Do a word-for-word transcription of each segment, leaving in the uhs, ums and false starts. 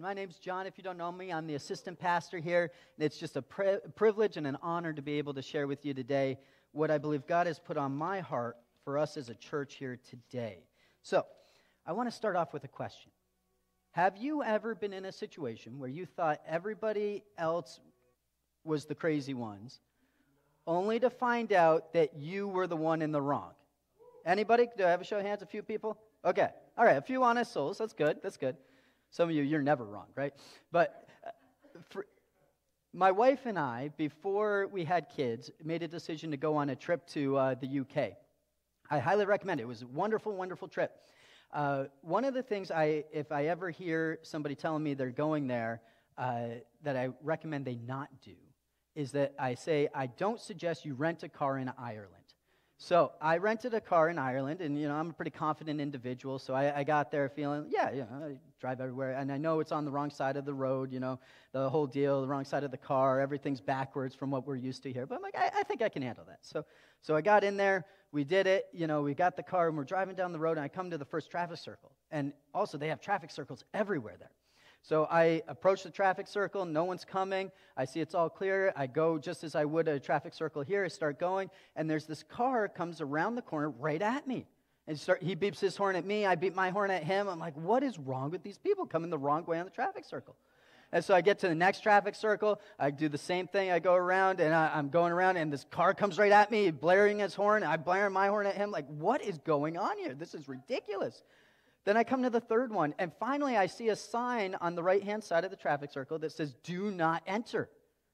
My name's John. If you don't know me, I'm the assistant pastor here. And it's just a pri- privilege and an honor to be able to share with you today what I believe God has put on my heart for us as a church here today. So, I want to start off with a question. Have you ever been in a situation where you thought everybody else was the crazy ones, only to find out that you were the one in the wrong? Anybody? Do I have a show of hands? A few people? Okay. All right. A few honest souls. That's good. That's good. Some of you, you're never wrong, right? But uh, for, my wife and I, before we had kids, made a decision to go on a trip to uh, the U K. I highly recommend it. It was a wonderful, wonderful trip. Uh, one of the things I, if I ever hear somebody telling me they're going there, uh, that I recommend they not do, is that I say, I don't suggest you rent a car in Ireland. So I rented a car in Ireland, and, you know, I'm a pretty confident individual, so I, I got there feeling, yeah, you know, I drive everywhere, and I know it's on the wrong side of the road, you know, the whole deal, the wrong side of the car, everything's backwards from what we're used to here, but I'm like, I, I think I can handle that. So, so I got in there, we did it, you know, we got the car, and we're driving down the road, and I come to the first traffic circle, and also they have traffic circles everywhere there. So I approach the traffic circle, no one's coming, I see it's all clear, I go just as I would at a traffic circle here, I start going, and there's this car comes around the corner right at me. And start, he beeps his horn at me, I beep my horn at him, I'm like, what is wrong with these people coming the wrong way on the traffic circle? And so I get to the next traffic circle, I do the same thing, I go around, and I, I'm going around, and this car comes right at me, blaring his horn, I blare my horn at him, like, what is going on here? This is ridiculous. Then I come to the third one, and finally I see a sign on the right-hand side of the traffic circle that says, do not enter.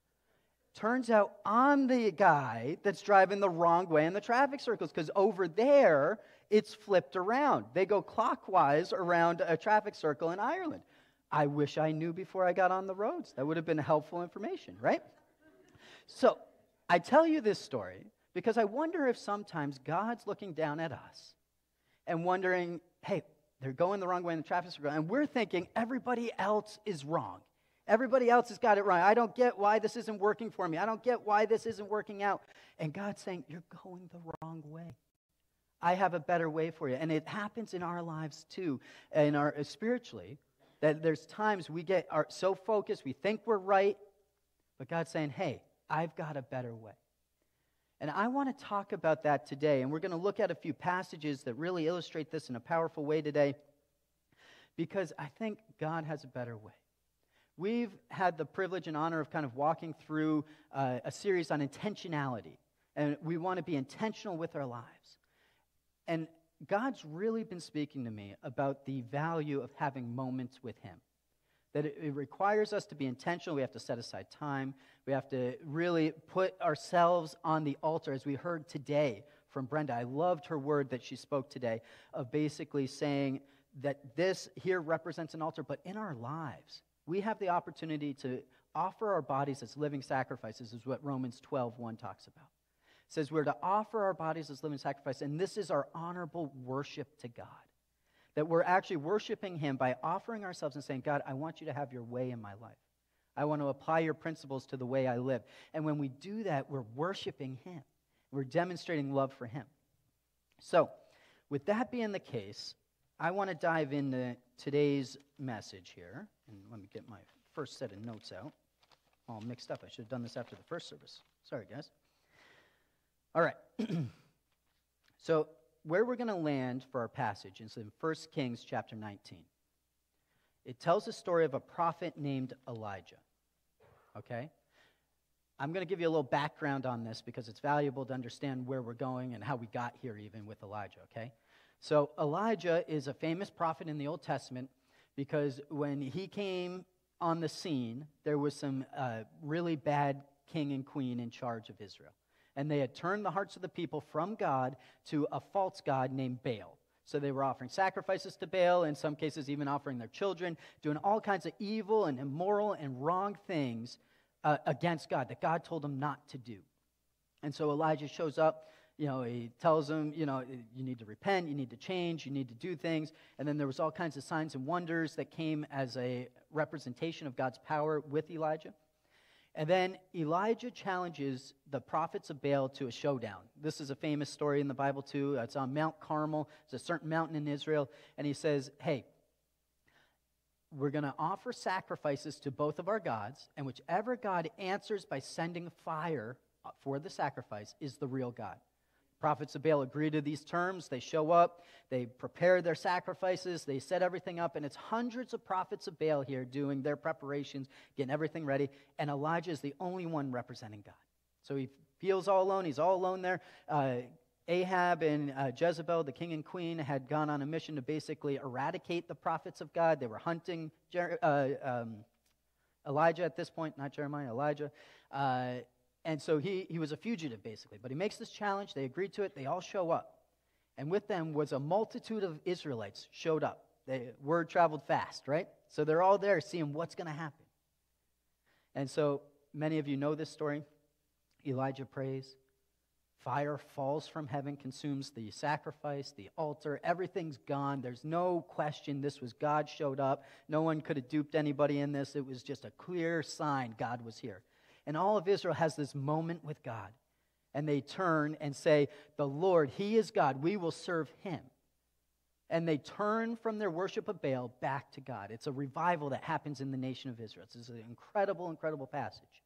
Turns out I'm the guy that's driving the wrong way in the traffic circles, because over there, it's flipped around. They go clockwise around a traffic circle in Ireland. I wish I knew before I got on the roads. That would have been helpful information, right? So I tell you this story because I wonder if sometimes God's looking down at us and wondering, hey, they're going the wrong way in the traffic circle, and we're thinking everybody else is wrong. Everybody else has got it wrong. I don't get why this isn't working for me. I don't get why this isn't working out. And God's saying, you're going the wrong way. I have a better way for you. And it happens in our lives too, in our uh, spiritually, that there's times we get our, so focused, we think we're right, but God's saying, hey, I've got a better way. And I want to talk about that today, and we're going to look at a few passages that really illustrate this in a powerful way today, because I think God has a better way. We've had the privilege and honor of kind of walking through uh, a series on intentionality, and we want to be intentional with our lives. And God's really been speaking to me about the value of having moments with Him. That it, it requires us to be intentional. We have to set aside time. We have to really put ourselves on the altar, as we heard today from Brenda. I loved her word that she spoke today of basically saying that this here represents an altar, but in our lives, we have the opportunity to offer our bodies as living sacrifices, is what Romans twelve one talks about. It says we're to offer our bodies as living sacrifice, and this is our honorable worship to God. That we're actually worshiping Him by offering ourselves and saying, God, I want you to have your way in my life. I want to apply your principles to the way I live. And when we do that, we're worshiping Him. We're demonstrating love for Him. So, with that being the case, I want to dive into today's message here. And let me get my first set of notes out. All mixed up. I should have done this after the first service. Sorry, guys. All right. So, where we're going to land for our passage is in First Kings chapter nineteen. It tells the story of a prophet named Elijah. Okay? I'm going to give you a little background on this because it's valuable to understand where we're going and how we got here even with Elijah, okay? So Elijah is a famous prophet in the Old Testament because when he came on the scene, there was some uh, really bad king and queen in charge of Israel. And they had turned the hearts of the people from God to a false god named Baal. So they were offering sacrifices to Baal, in some cases even offering their children, doing all kinds of evil and immoral and wrong things uh, against God that God told them not to do. And so Elijah shows up, you know, he tells them, you know, you need to repent, you need to change, you need to do things. And then there was all kinds of signs and wonders that came as a representation of God's power with Elijah. And then Elijah challenges the prophets of Baal to a showdown. This is a famous story in the Bible too. It's on Mount Carmel. It's a certain mountain in Israel. And he says, hey, we're going to offer sacrifices to both of our gods, and whichever God answers by sending fire for the sacrifice is the real God. Prophets of Baal agree to these terms. They show up, they prepare their sacrifices, they set everything up, and it's hundreds of prophets of Baal here doing their preparations, getting everything ready, and Elijah is the only one representing God. So he feels all alone, he's all alone there. Uh, Ahab and uh, Jezebel, the king and queen, had gone on a mission to basically eradicate the prophets of God. They were hunting Jer- uh, um, Elijah at this point, not Jeremiah, Elijah. Uh, and so he, he was a fugitive, basically. But he makes this challenge. They agreed to it. They all show up. And with them was a multitude of Israelites showed up. The word traveled fast, right? So they're all there seeing what's going to happen. And so many of you know this story. Elijah prays. Fire falls from heaven, consumes the sacrifice, the altar. Everything's gone. There's no question this was God showed up. No one could have duped anybody in this. It was just a clear sign God was here. And all of Israel has this moment with God. And they turn and say, the Lord, He is God. We will serve Him. And they turn from their worship of Baal back to God. It's a revival that happens in the nation of Israel. It's an incredible, incredible passage.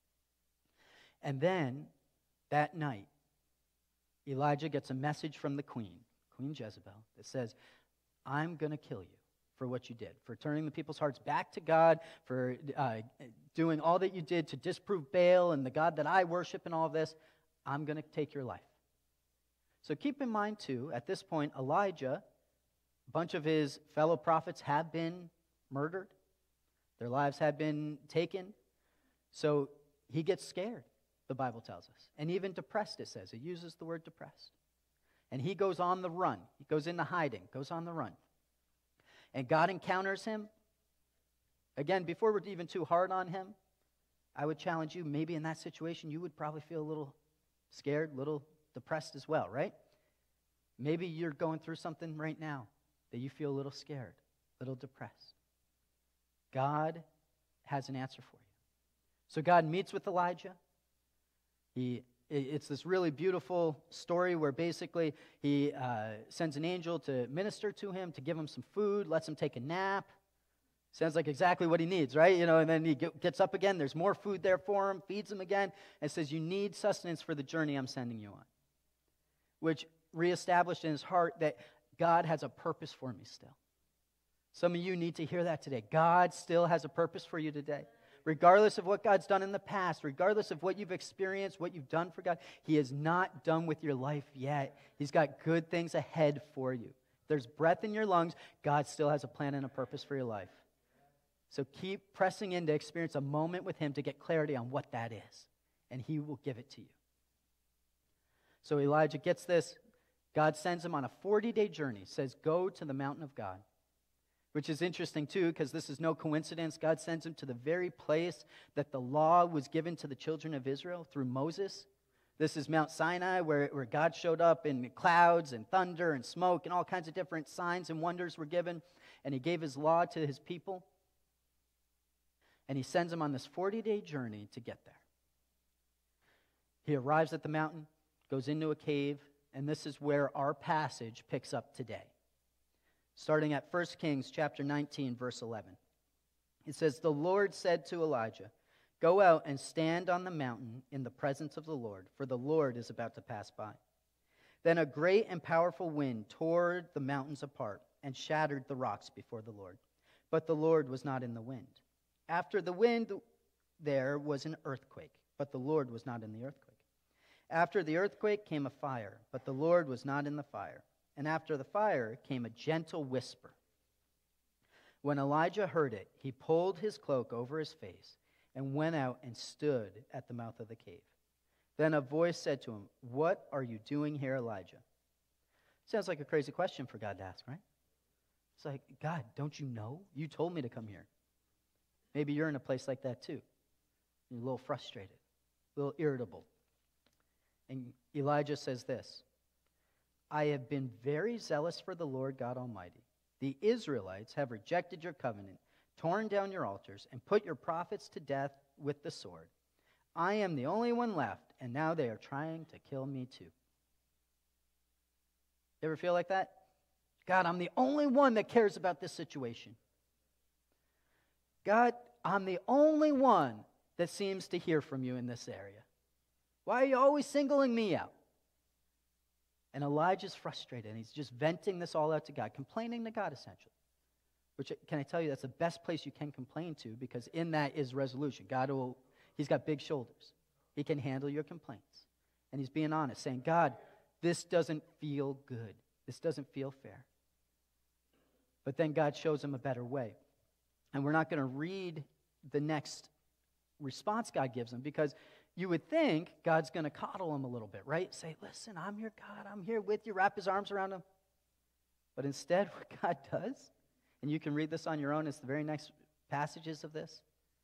And then, that night, Elijah gets a message from the queen, Queen Jezebel, that says, I'm going to kill you for what you did, for turning the people's hearts back to God, for uh, doing all that you did to disprove Baal and the God that I worship and all of this. I'm going to take your life. So keep in mind, too, at this point, Elijah, a bunch of his fellow prophets have been murdered. Their lives had been taken. So he gets scared. The Bible tells us. And even depressed, it says. It uses the word depressed. And he goes on the run. He goes into hiding, goes on the run. And God encounters him. Again, before we're even too hard on him, I would challenge you, maybe in that situation, you would probably feel a little scared, a little depressed as well, right? Maybe you're going through something right now that you feel a little scared, a little depressed. God has an answer for you. So God meets with Elijah. He, it's this really beautiful story where basically he uh, sends an angel to minister to him, to give him some food, lets him take a nap. Sounds like exactly what he needs, right? You know, and then he gets up again. There's more food there for him, feeds him again, and says, you need sustenance for the journey I'm sending you on. Which reestablished in his heart that God has a purpose for me still. Some of you need to hear that today. God still has a purpose for you today. Regardless of what God's done in the past, regardless of what you've experienced, what you've done for God, He is not done with your life yet. He's got good things ahead for you. If there's breath in your lungs, God still has a plan and a purpose for your life. So keep pressing in to experience a moment with Him to get clarity on what that is, and He will give it to you. So Elijah gets this. God sends him on a forty-day journey, says, go to the mountain of God. Which is interesting, too, because this is no coincidence. God sends him to the very place that the law was given to the children of Israel through Moses. This is Mount Sinai, where, where God showed up in clouds and thunder and smoke, and all kinds of different signs and wonders were given. And He gave His law to His people. And He sends him on this forty-day journey to get there. He arrives at the mountain, goes into a cave, and this is where our passage picks up today. Starting at First Kings chapter nineteen, verse eleven. It says, the Lord said to Elijah, go out and stand on the mountain in the presence of the Lord, for the Lord is about to pass by. Then a great and powerful wind tore the mountains apart and shattered the rocks before the Lord. But the Lord was not in the wind. After the wind, there was an earthquake, but the Lord was not in the earthquake. After the earthquake came a fire, but the Lord was not in the fire. And after the fire came a gentle whisper. When Elijah heard it, he pulled his cloak over his face and went out and stood at the mouth of the cave. Then a voice said to him, what are you doing here, Elijah? Sounds like a crazy question for God to ask, right? It's like, God, don't you know? You told me to come here. Maybe you're in a place like that too. You're a little frustrated, a little irritable. And Elijah says this, I have been very zealous for the Lord God Almighty. The Israelites have rejected your covenant, torn down your altars, and put your prophets to death with the sword. I am the only one left, and now they are trying to kill me too. You ever feel like that? God, I'm the only one that cares about this situation. God, I'm the only one that seems to hear from you in this area. Why are you always singling me out? And Elijah's frustrated, and he's just venting this all out to God, complaining to God, essentially. Which, can I tell you, that's the best place you can complain to, because in that is resolution. God will, he's got big shoulders. He can handle your complaints. And he's being honest, saying, God, this doesn't feel good. This doesn't feel fair. But then God shows him a better way. And we're not going to read the next response God gives him, because you would think God's going to coddle him a little bit, right? Say, listen, I'm your God. I'm here with you. Wrap his arms around him. But instead, what God does, and you can read this on your own, it's the very next passages of this.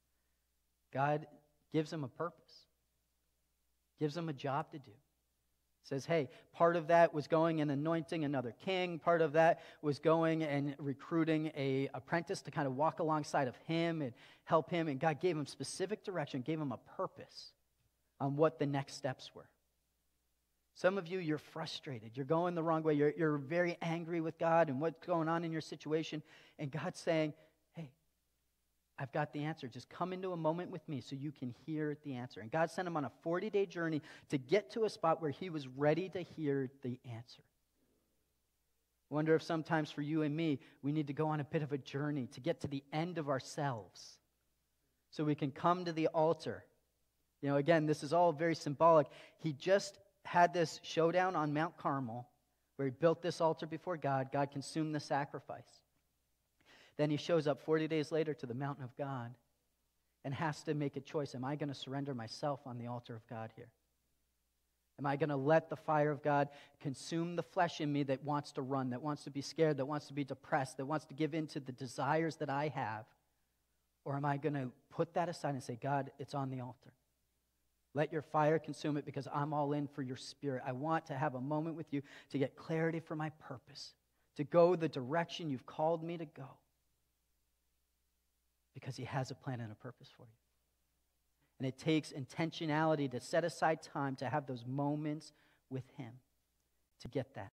God gives him a purpose. Gives him a job to do. Says, hey, part of that was going and anointing another king. Part of that was going and recruiting a apprentice to kind of walk alongside of him and help him. And God gave him specific direction, gave him a purpose on what the next steps were. Some of you, you're frustrated. You're going the wrong way. You're, you're very angry with God and what's going on in your situation. And God's saying, hey, I've got the answer. Just come into a moment with me so you can hear the answer. And God sent him on a forty-day journey to get to a spot where he was ready to hear the answer. I wonder if sometimes for you and me, we need to go on a bit of a journey to get to the end of ourselves so we can come to the altar. You know, again, this is all very symbolic. He just had this showdown on Mount Carmel where he built this altar before God. God consumed the sacrifice. Then he shows up forty days later to the mountain of God and has to make a choice. Am I going to surrender myself on the altar of God here? Am I going to let the fire of God consume the flesh in me that wants to run, that wants to be scared, that wants to be depressed, that wants to give in to the desires that I have? Or am I going to put that aside and say, God, it's on the altar. Let your fire consume it because I'm all in for your spirit. I want to have a moment with you to get clarity for my purpose, to go the direction you've called me to go. Because he has a plan and a purpose for you. And it takes intentionality to set aside time to have those moments with him to get that.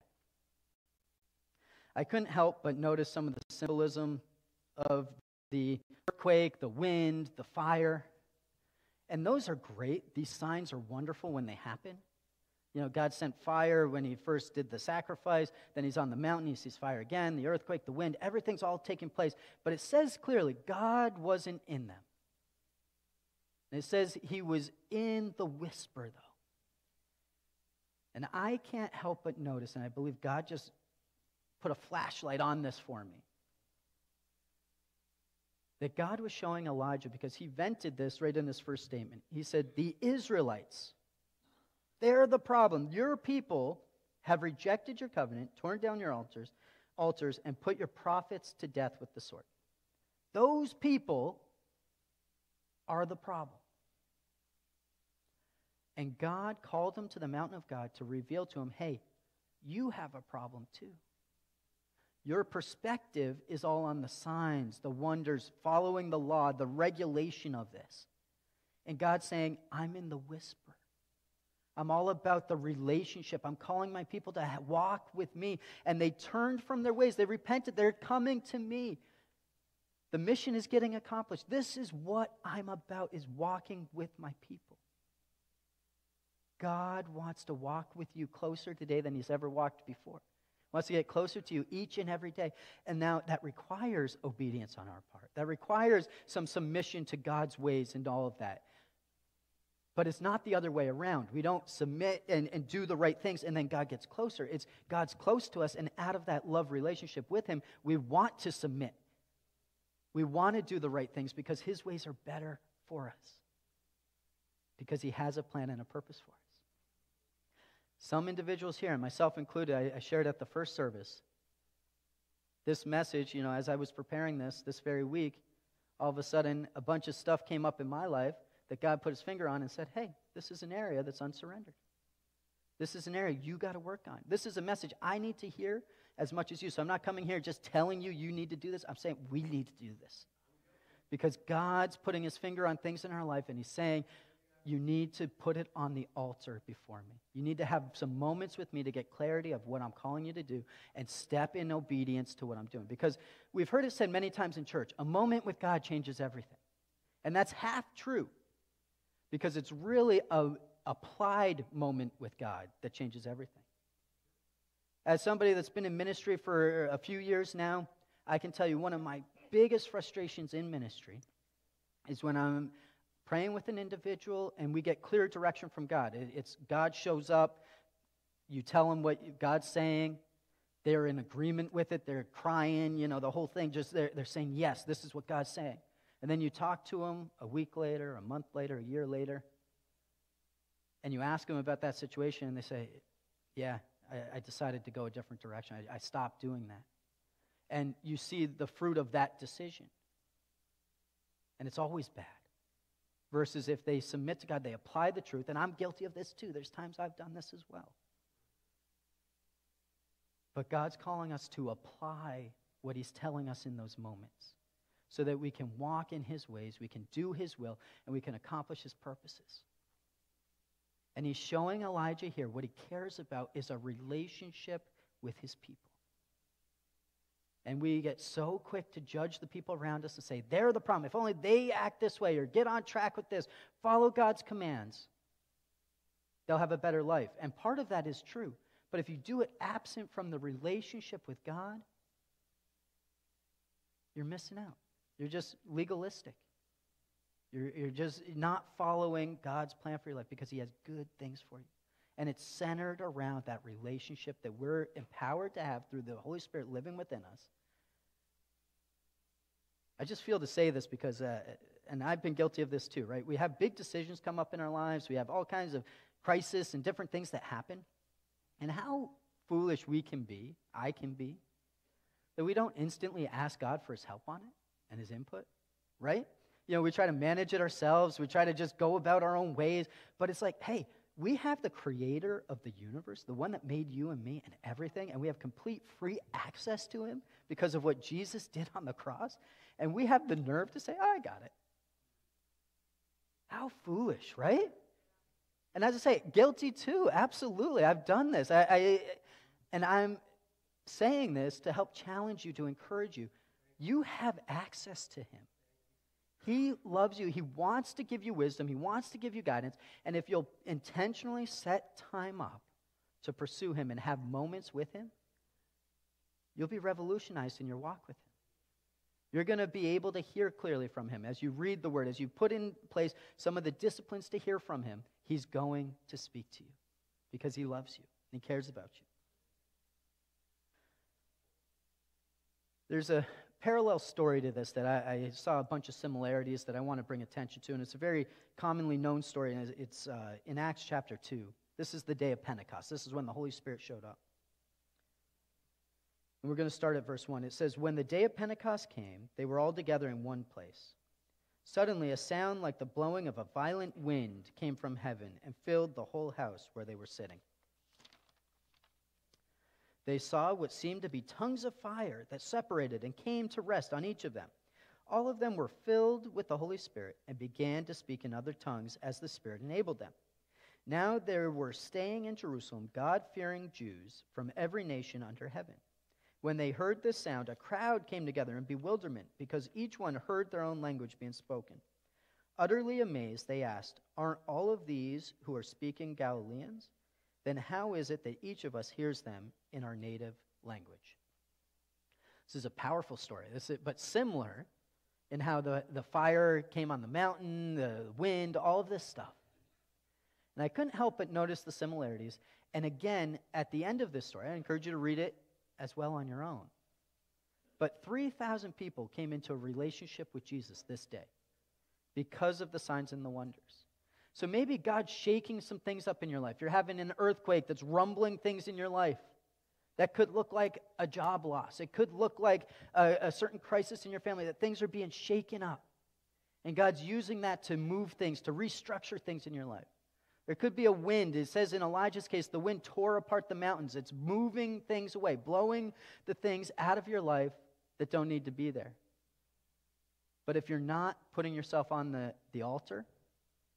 I couldn't help but notice some of the symbolism of the earthquake, the wind, the fire. And those are great. These signs are wonderful when they happen. You know, God sent fire when he first did the sacrifice. Then he's on the mountain. He sees fire again, the earthquake, the wind. Everything's all taking place. But it says clearly, God wasn't in them. And it says he was in the whisper, though. And I can't help but notice, and I believe God just put a flashlight on this for me, that God was showing Elijah, because he vented this right in his first statement. He said, the Israelites, they're the problem. Your people have rejected your covenant, torn down your altars, altars, and put your prophets to death with the sword. Those people are the problem. And God called him to the mountain of God to reveal to him, hey, you have a problem too. Your perspective is all on the signs, the wonders, following the law, the regulation of this. And God's saying, I'm in the whisper. I'm all about the relationship. I'm calling my people to walk with me. And they turned from their ways. They repented. They're coming to me. The mission is getting accomplished. This is what I'm about, is walking with my people. God wants to walk with you closer today than he's ever walked before. Wants to get closer to you each and every day. And now that requires obedience on our part. That requires some submission to God's ways and all of that. But it's not the other way around. We don't submit and, and do the right things and then God gets closer. It's God's close to us, and out of that love relationship with him, we want to submit. We want to do the right things because his ways are better for us. Because he has a plan and a purpose for us. Some individuals here, and myself included, I, I shared at the first service, this message, you know, as I was preparing this, this very week, all of a sudden a bunch of stuff came up in my life that God put his finger on and said, hey, this is an area that's unsurrendered. This is an area you got to work on. This is a message I need to hear as much as you. So I'm not coming here just telling you you need to do this. I'm saying we need to do this. Because God's putting his finger on things in our life, and he's saying, you need to put it on the altar before me. You need to have some moments with me to get clarity of what I'm calling you to do and step in obedience to what I'm doing. Because we've heard it said many times in church, a moment with God changes everything. And that's half true, because it's really a applied moment with God that changes everything. As somebody that's been in ministry for a few years now, I can tell you one of my biggest frustrations in ministry is when I'm praying with an individual and we get clear direction from God. It's God shows up, you tell them what God's saying, they're in agreement with it, they're crying, you know, the whole thing, just they're, they're saying, yes, this is what God's saying. And then you talk to them a week later, a month later, a year later, and you ask them about that situation, and they say, yeah, I, I decided to go a different direction. I, I stopped doing that. And you see the fruit of that decision. And it's always bad. Versus if they submit to God, they apply the truth, and I'm guilty of this too. There's times I've done this as well. But God's calling us to apply what He's telling us in those moments so that we can walk in His ways, we can do His will, and we can accomplish His purposes. And He's showing Elijah here what he cares about is a relationship with his people. And we get so quick to judge the people around us and say, they're the problem. If only they act this way or get on track with this, follow God's commands, they'll have a better life. And part of that is true. But if you do it absent from the relationship with God, you're missing out. You're just legalistic. You're, you're just not following God's plan for your life because He has good things for you. And it's centered around that relationship that we're empowered to have through the Holy Spirit living within us. I just feel to say this because, uh, and I've been guilty of this too, right? We have big decisions come up in our lives. We have all kinds of crises and different things that happen. And how foolish we can be, I can be, that we don't instantly ask God for His help on it and His input, right? You know, we try to manage it ourselves. We try to just go about our own ways. But it's like, hey, we have the creator of the universe, the one that made you and me and everything, and we have complete free access to Him because of what Jesus did on the cross. And we have the nerve to say, oh, I got it. How foolish, right? And as I say, guilty too, absolutely. I've done this. I, I and I'm saying this to help challenge you, to encourage you. You have access to Him. He loves you. He wants to give you wisdom. He wants to give you guidance. And if you'll intentionally set time up to pursue Him and have moments with Him, you'll be revolutionized in your walk with Him. You're going to be able to hear clearly from Him. As you read the Word, as you put in place some of the disciplines to hear from Him, He's going to speak to you because He loves you and He cares about you. There's a parallel story to this that I, I saw a bunch of similarities that I want to bring attention to, and it's a very commonly known story, and it's uh, in Acts chapter two. This is the day of Pentecost. This is when the Holy Spirit showed up. And we're going to start at verse one. It says, when the day of Pentecost came, they were all together in one place. Suddenly a sound like the blowing of a violent wind came from heaven and filled the whole house where they were sitting. They saw what seemed to be tongues of fire that separated and came to rest on each of them. All of them were filled with the Holy Spirit and began to speak in other tongues as the Spirit enabled them. Now there were staying in Jerusalem God-fearing Jews from every nation under heaven. When they heard this sound, a crowd came together in bewilderment because each one heard their own language being spoken. Utterly amazed, they asked, aren't all of these who are speaking Galileans? Then how is it that each of us hears them in our native language? This is a powerful story, this is, but similar in how the, the fire came on the mountain, the wind, all of this stuff. And I couldn't help but notice the similarities. And again, at the end of this story, I encourage you to read it as well on your own. But three thousand people came into a relationship with Jesus this day because of the signs and the wonders. So maybe God's shaking some things up in your life. You're having an earthquake that's rumbling things in your life. That could look like a job loss. It could look like a, a certain crisis in your family, that things are being shaken up. And God's using that to move things, to restructure things in your life. There could be a wind. It says in Elijah's case, the wind tore apart the mountains. It's moving things away, blowing the things out of your life that don't need to be there. But if you're not putting yourself on the, the altar,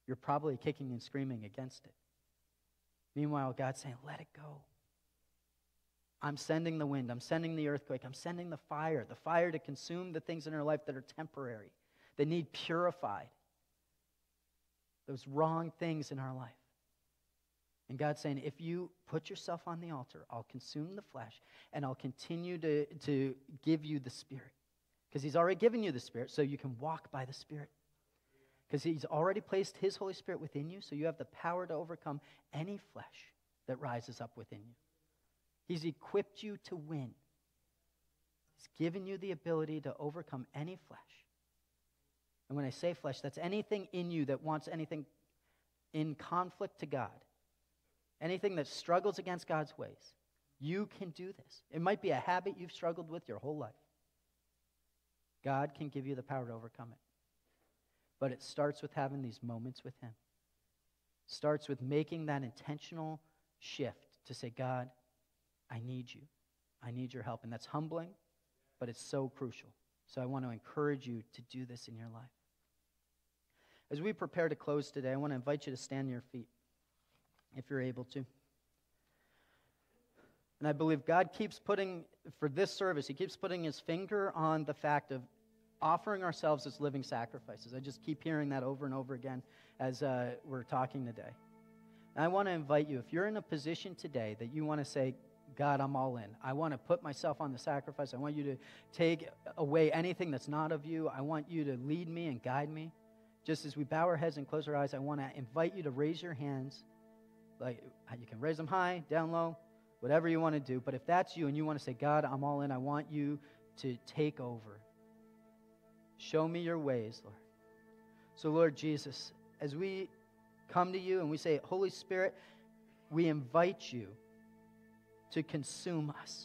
you're probably kicking and screaming against it. Meanwhile, God's saying, let it go. I'm sending the wind. I'm sending the earthquake. I'm sending the fire, the fire to consume the things in our life that are temporary, that need purified, those wrong things in our life. And God's saying, if you put yourself on the altar, I'll consume the flesh, and I'll continue to, to give you the Spirit. Because he's already given you the Spirit, so you can walk by the Spirit. Because he's already placed his Holy Spirit within you, so you have the power to overcome any flesh that rises up within you. He's equipped you to win. He's given you the ability to overcome any flesh. And when I say flesh, that's anything in you that wants anything in conflict to God. Anything that struggles against God's ways. You can do this. It might be a habit you've struggled with your whole life. God can give you the power to overcome it. But it starts with having these moments with him. It starts with making that intentional shift to say, God, I need you. I need your help. And that's humbling, but it's so crucial. So I want to encourage you to do this in your life. As we prepare to close today, I want to invite you to stand on your feet, if you're able to. And I believe God keeps putting, for this service, he keeps putting his finger on the fact of offering ourselves as living sacrifices. I just keep hearing that over and over again as uh, we're talking today. And I want to invite you, if you're in a position today that you want to say, God, I'm all in. I want to put myself on the sacrifice. I want you to take away anything that's not of you. I want you to lead me and guide me. Just as we bow our heads and close our eyes, I want to invite you to raise your hands. Like, you can raise them high, down low, whatever you want to do. But if that's you and you want to say, God, I'm all in, I want you to take over. Show me your ways, Lord. So, Lord Jesus, as we come to you and we say, Holy Spirit, we invite you to consume us.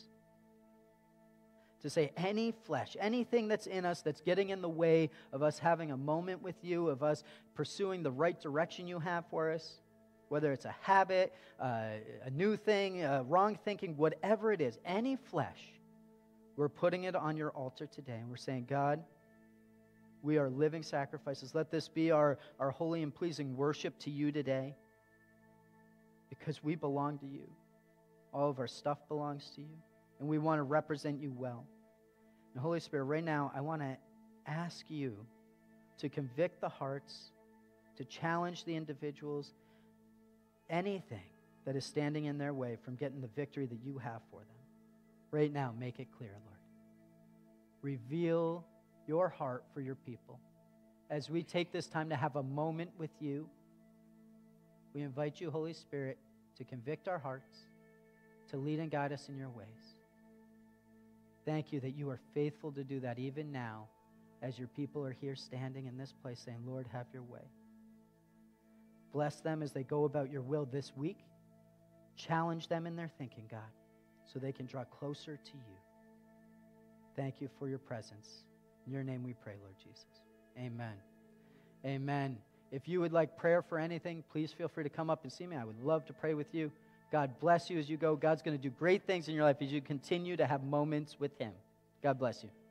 To say any flesh, anything that's in us that's getting in the way of us having a moment with you, of us pursuing the right direction you have for us, whether it's a habit, uh, a new thing, uh, wrong thinking, whatever it is, any flesh, we're putting it on your altar today. And we're saying, God, we are living sacrifices. Let this be our, our holy and pleasing worship to you today, because we belong to you. All of our stuff belongs to you, and we want to represent you well. And Holy Spirit, right now, I want to ask you to convict the hearts, to challenge the individuals, anything that is standing in their way from getting the victory that you have for them. Right now, make it clear, Lord. Reveal your heart for your people. As we take this time to have a moment with you, we invite you, Holy Spirit, to convict our hearts, to lead and guide us in your ways. Thank you that you are faithful to do that even now, as your people are here standing in this place saying, Lord, have your way. Bless them as they go about your will this week. Challenge them in their thinking, God, so they can draw closer to you. Thank you for your presence. In your name we pray, Lord Jesus. Amen. Amen. If you would like prayer for anything, please feel free to come up and see me. I would love to pray with you. God bless you as you go. God's going to do great things in your life as you continue to have moments with him. God bless you.